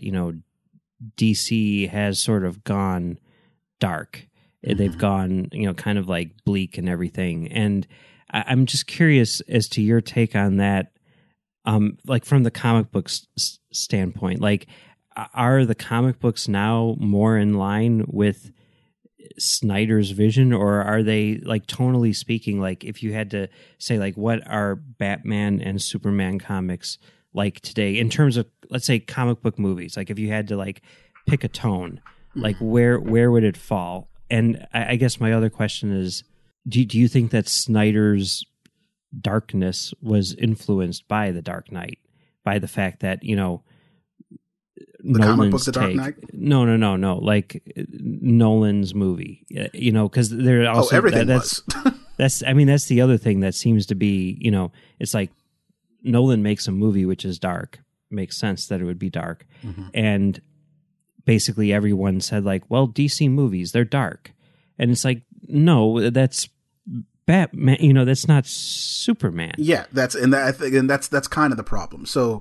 DC has sort of gone dark. They've gone, kind of like bleak and everything. And I'm just curious as to your take on that, like from the comic books standpoint. Like, are the comic books now more in line with Snyder's vision, or are they, like, tonally speaking, like if you had to say, like, what are Batman and Superman comics like today in terms of, let's say, comic book movies? Like, if you had to like pick a tone, like where would it fall? And I guess my other question is, do you think that Snyder's darkness was influenced by The Dark Knight, by the fact that, the Nolan's comic book, The Dark Knight? No. Like Nolan's movie, because there also everything that's was. that's the other thing that seems to be, it's like Nolan makes a movie which is dark. Makes sense that it would be dark, and basically everyone said, like, well, DC movies, they're dark, and it's like, no, that's Batman, that's not Superman. Yeah, that's kind of the problem. So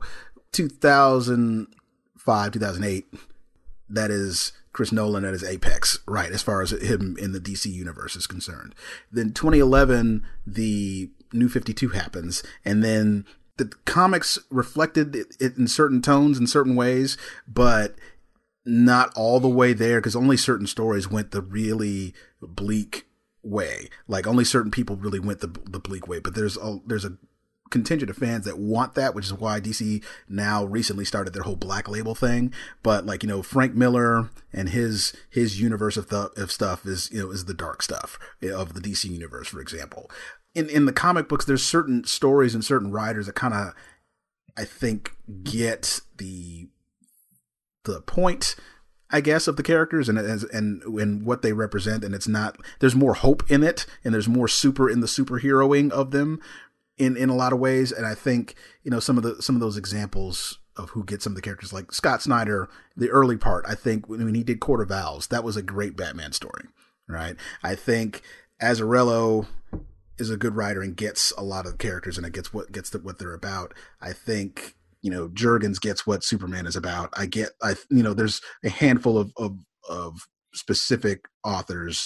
2005, 2008, that is Chris Nolan at his apex, right, as far as him in the DC universe is concerned. Then 2011, the New 52 happens, and then the comics reflected it in certain tones in certain ways, but not all the way there, because only certain stories went the really bleak way. Like, only certain people really went the bleak way. But there's a contingent of fans that want that, which is why DC now recently started their whole Black Label thing. But like, Frank Miller and his universe of stuff is the dark stuff of the DC universe, for example. In the comic books, there's certain stories and certain writers that kind of, I think, get the point, I guess, of the characters and what they represent, and it's not, there's more hope in it, and there's more super in the superheroing of them in a lot of ways. And I think, some of those examples of who gets some of the characters, like Scott Snyder, the early part, I think when he did Court of Owls, that was a great Batman story, right? I think Azzarello is a good writer and gets a lot of the characters, and it gets what they're about. I think, Jurgens gets what Superman is about. There's a handful of specific authors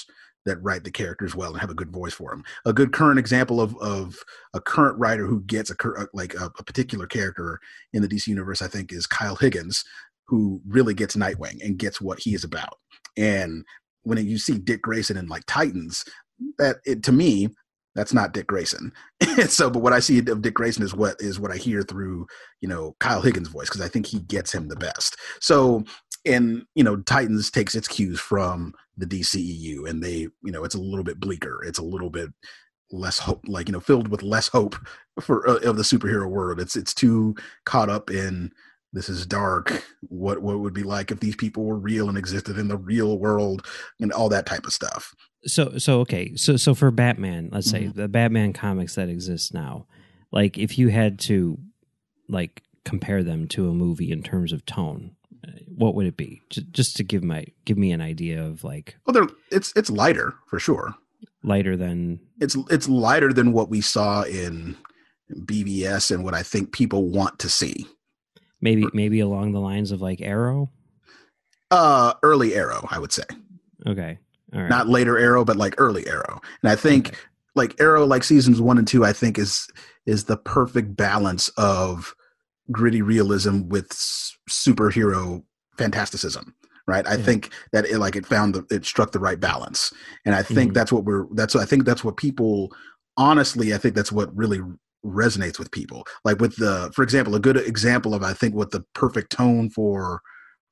that write the characters well and have a good voice for them. A good current example of a current writer who gets a particular character in the DC universe, I think, is Kyle Higgins, who really gets Nightwing and gets what he is about. And when you see Dick Grayson in like Titans, to me, that's not Dick Grayson. So, but what I see of Dick Grayson is what I hear through, Kyle Higgins' voice, because I think he gets him the best. So, and Titans takes its cues from the DCEU, and they, it's a little bit bleaker. It's a little bit less hope, filled with less hope of the superhero world. It's too caught up in, this is dark. What would be like if these people were real and existed in the real world, and all that type of stuff. So for Batman, let's say the Batman comics that exist now, like if you had to like compare them to a movie in terms of tone, what would it be? Just to give me an idea of like. Well, it's lighter for sure. Lighter than it's lighter than what we saw in BVS and what I think people want to see. Maybe along the lines of like Arrow? Early Arrow, I would say. Okay. All right. Not later Arrow, but like early Arrow. And I think like Arrow, like seasons 1 and 2, I think is the perfect balance of gritty realism with superhero fantasticism. Right. I think that it struck the right balance. And I think that's what people, honestly, I think that's what really resonates with people. Like for example, a good example of, I think, what the perfect tone for,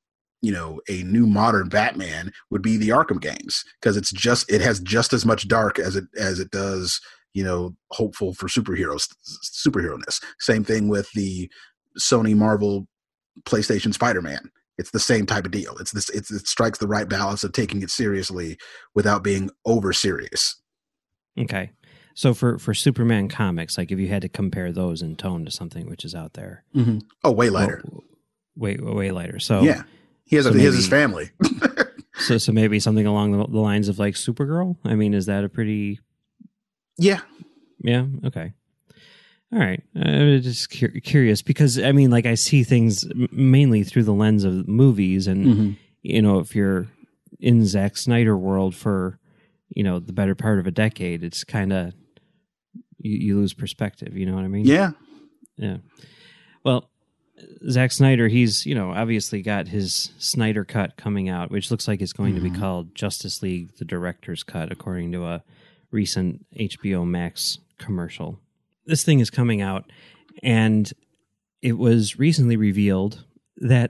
a new modern Batman would be the Arkham games, because it has just as much dark as it does, hopeful for superhero-ness. Same thing with the Sony Marvel PlayStation Spider-Man. It's the same type of deal. It strikes the right balance of taking it seriously without being over serious. Okay. So for Superman comics, like if you had to compare those in tone to something which is out there. Mm-hmm. Oh, way lighter. Way lighter. So yeah, he has his family. so maybe something along the lines of like Supergirl. I mean, is that a pretty? Yeah. Yeah. Okay. All right. I'm just curious because I mean, like I see things mainly through the lens of movies, and if you're in Zack Snyder world for the better part of a decade, it's kind of you lose perspective. You know what I mean? Yeah. Yeah. Well, Zack Snyder, he's obviously got his Snyder Cut coming out, which looks like it's going to be called Justice League: The Director's Cut, according to a recent HBO Max commercial. This thing is coming out, and it was recently revealed that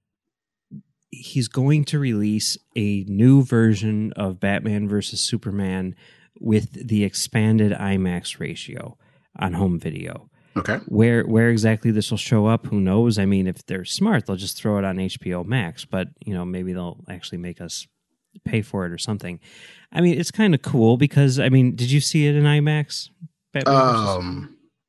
he's going to release a new version of Batman versus Superman with the expanded IMAX ratio on home video. Okay. Where exactly this will show up, who knows? I mean, if they're smart, they'll just throw it on HBO Max, but maybe they'll actually make us pay for it or something. I mean, it's kind of cool because, I mean, did you see it in IMAX? I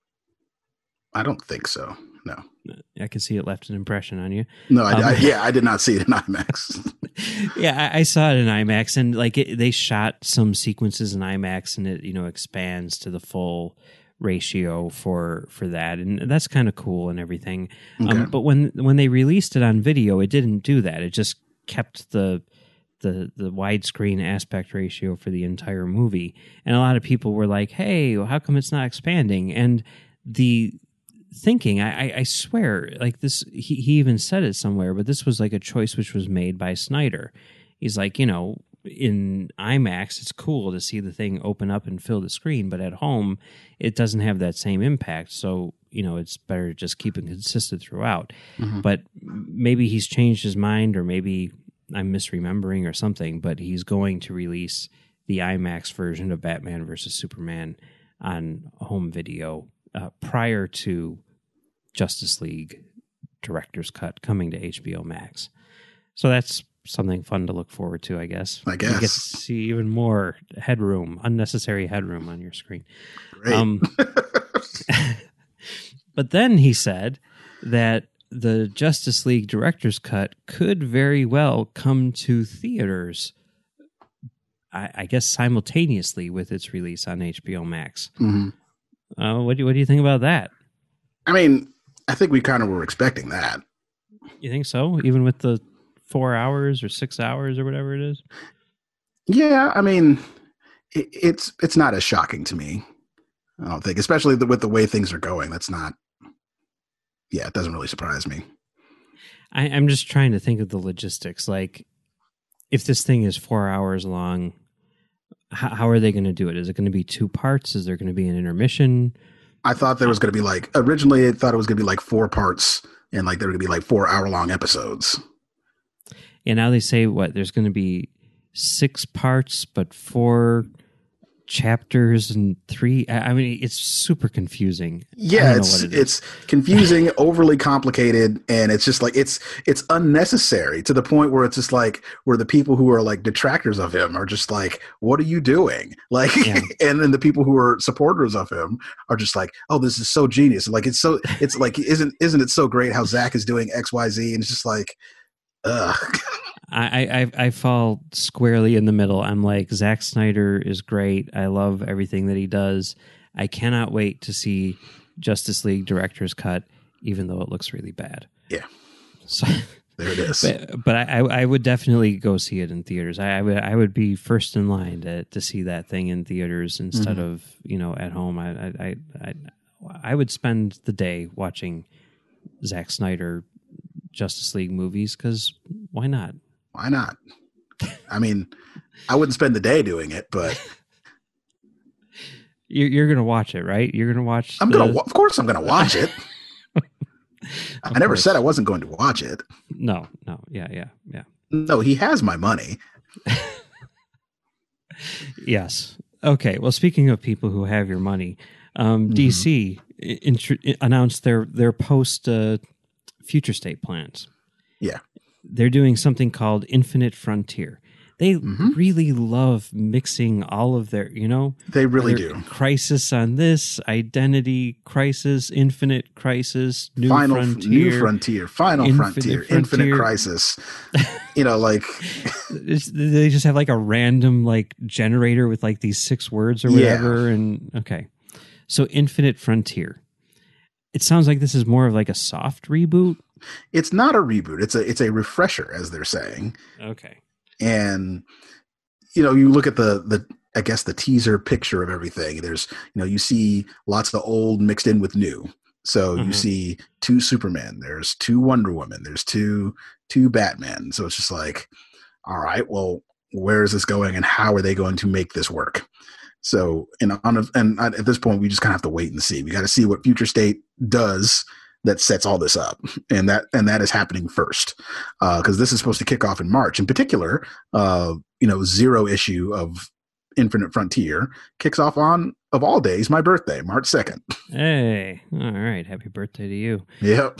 don't think so. No. I can see it left an impression on you. No, I did not see it in IMAX. Yeah, I saw it in IMAX, and like they shot some sequences in IMAX, and it expands to the full ratio for that, and that's kind of cool and everything. Okay. But when they released it on video, it didn't do that. It just kept the widescreen aspect ratio for the entire movie, and a lot of people were like, "Hey, how come it's not expanding?" And the thinking, I swear, like this, he even said it somewhere, but this was like a choice which was made by Snyder. He's like, in IMAX, it's cool to see the thing open up and fill the screen, but at home, it doesn't have that same impact. So, it's better to just keep it consistent throughout. Mm-hmm. But maybe he's changed his mind, or maybe I'm misremembering or something, but he's going to release the IMAX version of Batman versus Superman on home video prior to Justice League Director's Cut coming to HBO Max. So that's something fun to look forward to, I guess. I guess. You get to see even more unnecessary headroom on your screen. Great. But then he said that the Justice League Director's Cut could very well come to theaters, I guess simultaneously with its release on HBO Max. Mm-hmm. What do you think about that? I mean, I think we kind of were expecting that. You think so? Even with the 4 hours or 6 hours or whatever it is? Yeah, I mean, it's not as shocking to me. I don't think, especially with the way things are going. That's not. Yeah, it doesn't really surprise me. I'm just trying to think of the logistics. Like, if this thing is 4 hours long, how are they going to do it? Is it going to be 2 parts? Is there going to be an intermission? I thought there was going to be originally I thought it was going to be 4 parts and there were going to be 4 hour-long episodes. And now they say there's going to be 6 parts, but 4 chapters and 3. I mean, it's super confusing. Yeah, it's confusing, overly complicated, and it's just it's unnecessary to the point where it's just where the people who are detractors of him are just what are you doing? And then the people who are supporters of him are just oh, this is so genius. Isn't it so great how Zack is doing XYZ? And it's just ugh. I fall squarely in the middle. I'm Zack Snyder is great. I love everything that he does. I cannot wait to see Justice League Director's Cut, even though it looks really bad. Yeah. So there it is. But I would definitely go see it in theaters. I would be first in line to see that thing in theaters instead of at home. I would spend the day watching Zack Snyder Justice League movies because why not? Why not? I mean, I wouldn't spend the day doing it, but you're going to watch it, right? You're going to watch. Of course, I'm going to watch it. I never said I wasn't going to watch it. No, yeah. No, he has my money. Yes. Okay. Well, speaking of people who have your money, DC announced their post future state plans. Yeah. They're doing something called Infinite Frontier. They really love mixing all of their, They really do. Crisis on this, Identity Crisis, Infinite Crisis, New Frontier, Final Frontier, Infinite Crisis. They just have a random generator with these 6 words or whatever. Yeah. And okay. So Infinite Frontier. It sounds like this is more of a soft reboot. It's not a reboot. It's a refresher, as they're saying. Okay. And you look at the I guess the teaser picture of everything. There's you see lots of old mixed in with new. So you see 2 Supermen. There's 2 Wonder Woman. There's two Batman. So it's just all right. Well, where is this going, and how are they going to make this work? So and at this point, we just kind of have to wait and see. We got to see what Future State does that sets all this up, and that is happening first, because this is supposed to kick off in March. In particular, 0 issue of Infinite Frontier kicks off on, of all days, my birthday, March 2nd. Hey, all right, happy birthday to you. Yep.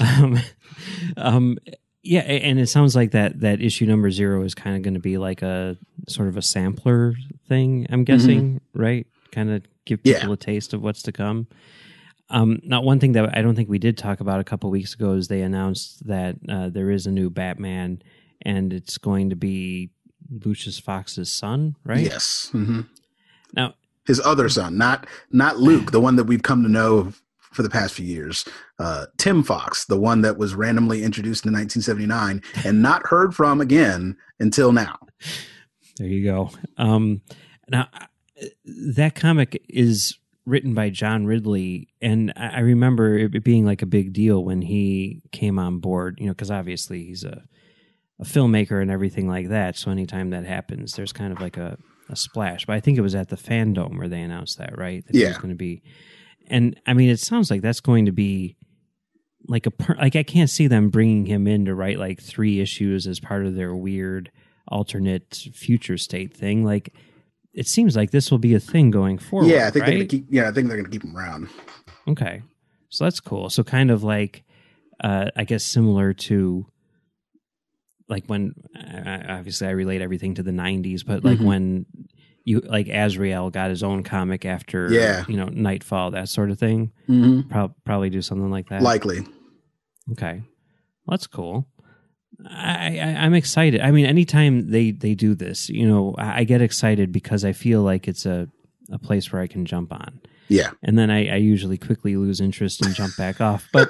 Yeah, and it sounds like that issue number 0 is kind of going to be a sort of a sampler thing, I'm guessing, right? Kind of give people a taste of what's to come. Now, one thing that I don't think we did talk about a couple of weeks ago is they announced that there is a new Batman, and it's going to be Lucius Fox's son, right? Yes. Mm-hmm. Now, his other son, not Luke, the one that we've come to know for the past few years. Tim Fox, the one that was randomly introduced in 1979 and not heard from again until now. There you go. Now, that comic is written by John Ridley, and I remember it being a big deal when he came on board, because obviously he's a filmmaker and everything like that, so anytime that happens, there's kind of a splash. But I think it was at the Fandom where they announced that, right? That he was going to be... And, I mean, it sounds like that's going to be I can't see them bringing him in to write 3 issues as part of their weird alternate future state thing. It seems like this will be a thing going forward. Yeah, I think right? they're going to keep him around. Okay, so that's cool. So kind of I guess similar to when obviously I relate everything to the 90s, but when you Azrael got his own comic after Nightfall, that sort of thing. Probably do something like that. Likely. Okay, well, that's cool. I'm excited. I mean, anytime they do this, I get excited because I feel like it's a place where I can jump on. Yeah. And then I usually quickly lose interest and jump back off. But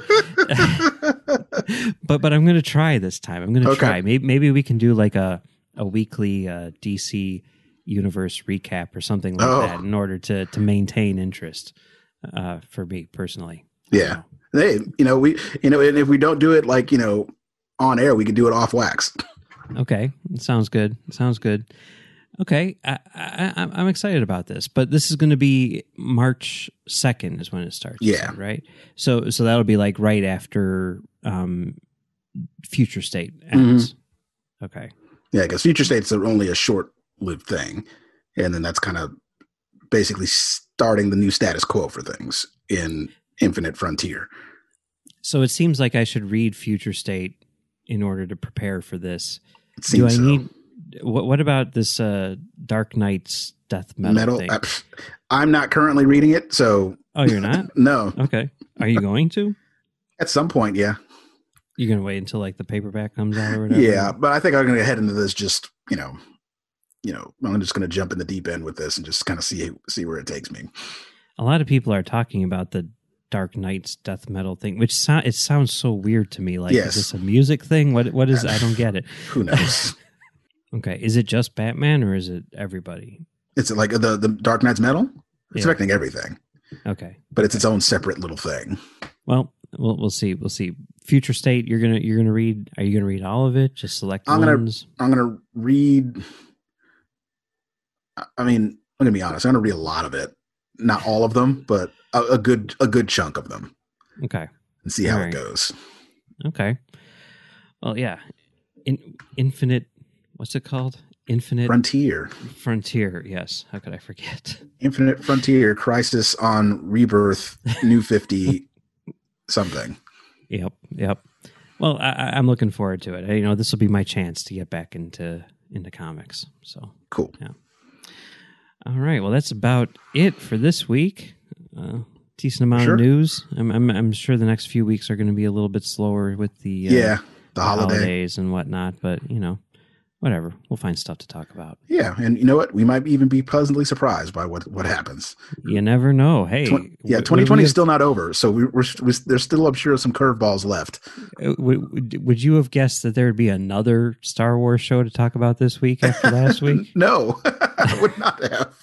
but I'm going to try this time. I'm going to try. Maybe we can do a weekly DC universe recap or something like that in order to maintain interest for me personally. Yeah. Hey, and if we don't do it like, on air, we can do it off wax. Okay. Sounds good. Okay. I'm excited about this, but this is going to be March 2nd is when it starts. Yeah. Right. So that'll be like right after Future State ends. Mm-hmm. Okay. Yeah. Because Future State's only a short-lived thing. And then that's kind of basically starting the new status quo for things in Infinite Frontier. So it seems like I should read Future State in order to prepare for this. Do I need? What about this Dark Knight's death metal thing? I'm not currently reading it, so. Oh, you're not? No. Okay. Are you going to? At some point, yeah. You're going to wait until like the paperback comes out or whatever? Yeah, but I think I'm going to head into this just, I'm just going to jump in the deep end with this and just kind of see where it takes me. A lot of people are talking about the Dark Knight's death metal thing, which it sounds so weird to me. Like, yes. Is this a music thing? What is? I don't get it. Who knows? Okay, is it just Batman or is it everybody? It's like the Dark Knight's metal. It's affecting everything. Okay, but it's its own separate little thing. Well, we'll see. We'll see. Future State. You're gonna read. Are you gonna read all of it? Just select ones. I'm gonna read. I mean, I'm gonna be honest. I'm gonna read a lot of it. Not all of them, but a good chunk of them. Okay. And see how it goes. Okay. Well, yeah. Infinite. What's it called? Infinite Frontier. Yes. How could I forget? Infinite Frontier, Crisis on Rebirth, New 50, something. Yep. Well, I'm looking forward to it. This will be my chance to get back into comics. So cool. Yeah. All right. Well, that's about it for this week. Decent amount of news. I'm sure the next few weeks are going to be a little bit slower with the holidays and whatnot, but whatever. We'll find stuff to talk about. Yeah, and you know what? We might even be pleasantly surprised by what happens. You never know. Hey, 2020 is still not over, so we're there's still, I'm sure, some curveballs left. Would you have guessed that there would be another Star Wars show to talk about this week after last week? No, I would not have.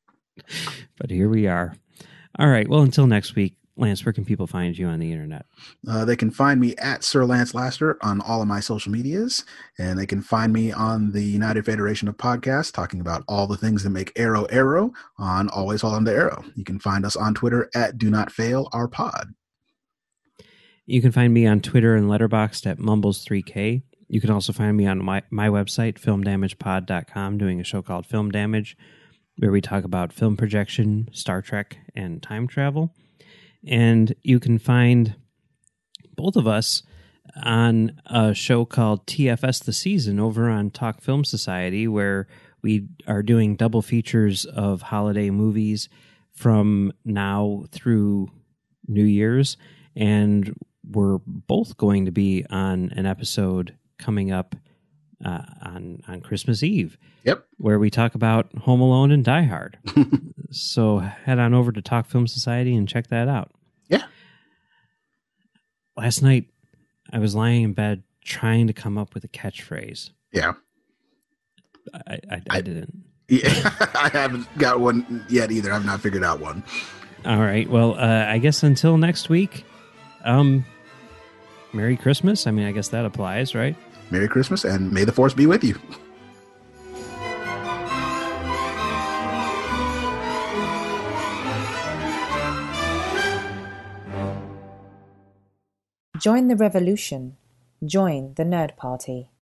But here we are. All right. Well, until next week, Lance, where can people find you on the internet? They can find me at Sir Lance Laster on all of my social medias, and they can find me on the United Federation of Podcasts, talking about all the things that make Arrow on Always Hold On to Arrow. You can find us on Twitter at Do Not Fail Our Pod. You can find me on Twitter and Letterboxd at Mumbles3K. You can also find me on my website, filmdamagepod.com, doing a show called Film Damage, where we talk about film projection, Star Trek, and time travel. And you can find both of us on a show called TFS The Season over on Talk Film Society, where we are doing double features of holiday movies from now through New Year's. And we're both going to be on an episode coming up on Christmas Eve. Yep. Where we talk about Home Alone and Die Hard. So head on over to Talk Film Society and check that out. Yeah. Last night, I was lying in bed trying to come up with a catchphrase. Yeah. I didn't. Yeah, I haven't got one yet either. I've not figured out one. All right. Well, I guess until next week, Merry Christmas. I mean, I guess that applies, right? Merry Christmas, and may the Force be with you. Join the revolution. Join the Nerd Party.